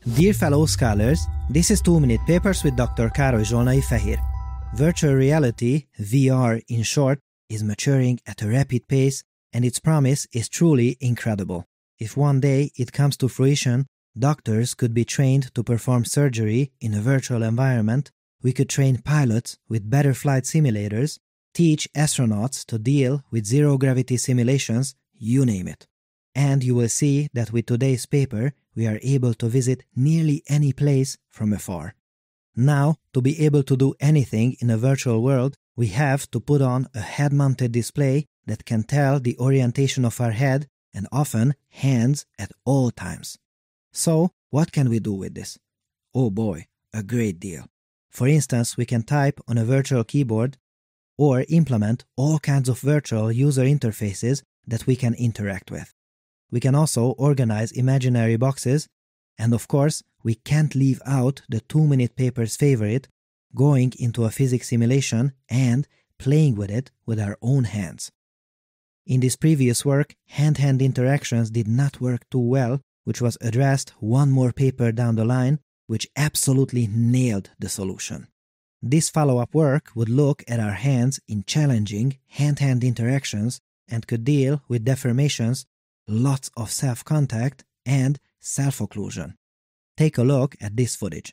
Dear fellow scholars, this is 2-Minute Papers with Dr. Károly Zsolnai Fehér. Virtual reality, VR in short, is maturing at a rapid pace and its promise is truly incredible. If one day it comes to fruition, doctors could be trained to perform surgery in a virtual environment, we could train pilots with better flight simulators, teach astronauts to deal with zero-gravity simulations, you name it. And you will see that with today's paper, we are able to visit nearly any place from afar. Now, to be able to do anything in a virtual world, we have to put on a head-mounted display that can tell the orientation of our head and often hands at all times. So, what can we do with this? Oh boy, a great deal. For instance, we can type on a virtual keyboard or implement all kinds of virtual user interfaces that we can interact with. We can also organize imaginary boxes, and of course, we can't leave out the 2-Minute Papers favorite, going into a physics simulation and playing with it with our own hands. In this previous work, hand-hand interactions did not work too well, which was addressed one more paper down the line, which absolutely nailed the solution. This follow-up work would look at our hands in challenging hand-hand interactions and could deal with deformations, lots of self-contact, and self-occlusion. Take a look at this footage.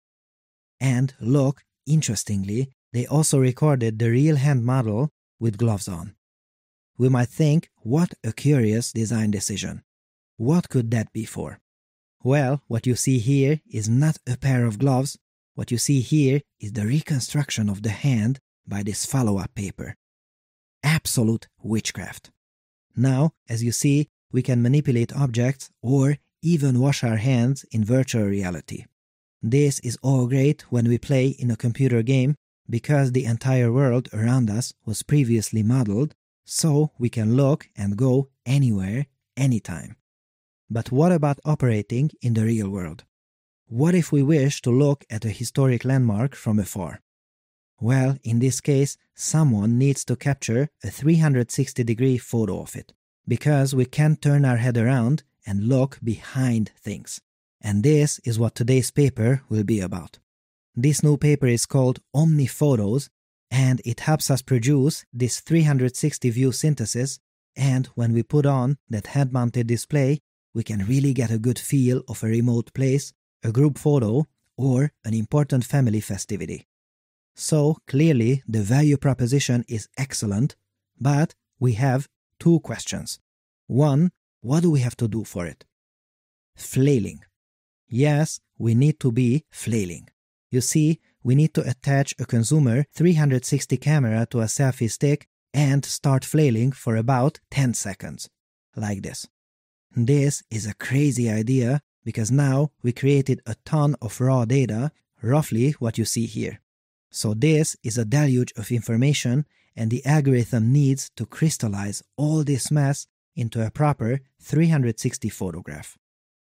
And look, interestingly, they also recorded the real hand model with gloves on. We might think, what a curious design decision. What could that be for? Well, what you see here is not a pair of gloves. What you see here is the reconstruction of the hand by this follow-up paper. Absolute witchcraft. Now, as you see, we can manipulate objects or even wash our hands in virtual reality. This is all great when we play in a computer game because the entire world around us was previously modeled, so we can look and go anywhere, anytime. But what about operating in the real world? What if we wish to look at a historic landmark from afar? Well, in this case, someone needs to capture a 360-degree photo of it, because we can't turn our head around and look behind things. And this is what today's paper will be about. This new paper is called OmniPhotos, and it helps us produce this 360-view synthesis, and when we put on that head-mounted display, we can really get a good feel of a remote place, a group photo, or an important family festivity. So, clearly, the value proposition is excellent, but we have two questions. One, what do we have to do for it? Flailing. Yes, we need to be flailing. You see, we need to attach a consumer 360 camera to a selfie stick and start flailing for about 10 seconds. Like this. This is a crazy idea because now we created a ton of raw data, roughly what you see here. So this is a deluge of information and the algorithm needs to crystallize all this mess into a proper 360 photograph.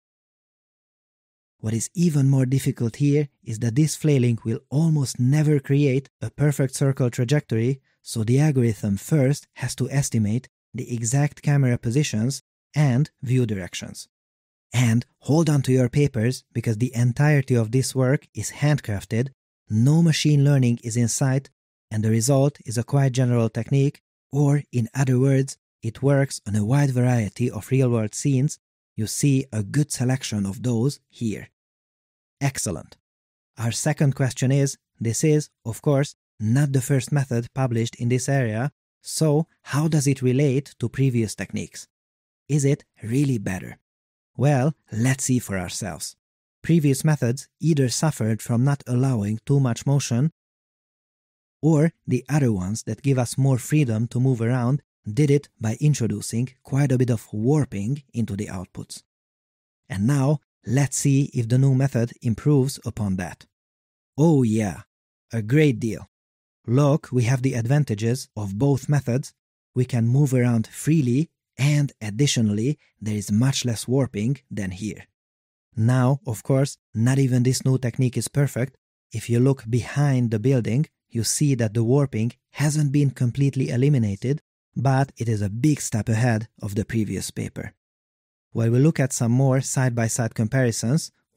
What is even more difficult here is that this flailing will almost never create a perfect circle trajectory, so the algorithm first has to estimate the exact camera positions and view directions. And hold on to your papers because the entirety of this work is handcrafted, no machine learning is in sight, and the result is a quite general technique, or in other words, it works on a wide variety of real-world scenes. You see a good selection of those here. Excellent. Our second question is, this is, of course, not the first method published in this area, so how does it relate to previous techniques? Is it really better? Well, let's see for ourselves. Previous methods either suffered from not allowing too much motion, or the other ones that give us more freedom to move around did it by introducing quite a bit of warping into the outputs. And now, let's see if the new method improves upon that. Oh yeah, a great deal. Look, we have the advantages of both methods. We can move around freely, and additionally, there is much less warping than here. Now, of course, not even this new technique is perfect. If you look behind the building, you see that the warping hasn't been completely eliminated, but it is a big step ahead of the previous paper. While we look at some more side-by-side comparisons,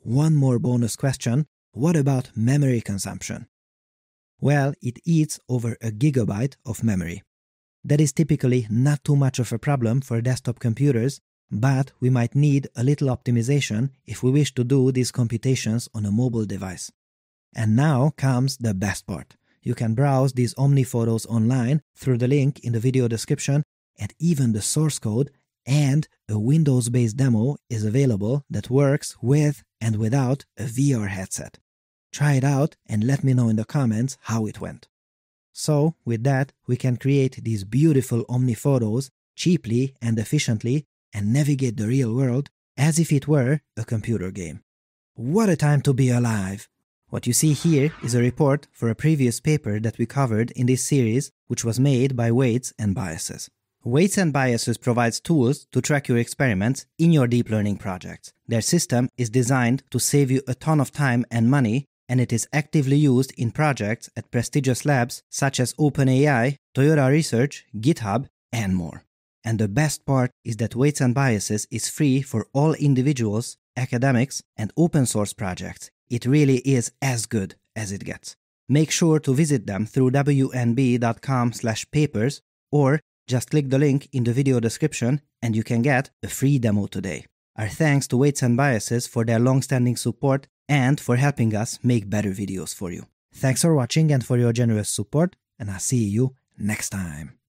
one more bonus question. What about memory consumption? Well, it eats over a gigabyte of memory. That is typically not too much of a problem for desktop computers, but we might need a little optimization if we wish to do these computations on a mobile device. And now comes the best part. You can browse these OmniPhotos online through the link in the video description, and even the source code and a Windows-based demo is available that works with and without a VR headset. Try it out and let me know in the comments how it went. So, with that, we can create these beautiful OmniPhotos cheaply and efficiently and navigate the real world as if it were a computer game. What a time to be alive! What you see here is a report for a previous paper that we covered in this series, which was made by Weights and Biases. Weights and Biases provides tools to track your experiments in your deep learning projects. Their system is designed to save you a ton of time and money, and it is actively used in projects at prestigious labs such as OpenAI, Toyota Research, GitHub, and more. And the best part is that Weights and Biases is free for all individuals, academics, and open source projects. It really is as good as it gets. Make sure to visit them through wnb.com/papers or just click the link in the video description and you can get a free demo today. Our thanks to Weights and Biases for their long-standing support and for helping us make better videos for you. Thanks for watching and for your generous support, and I'll see you next time.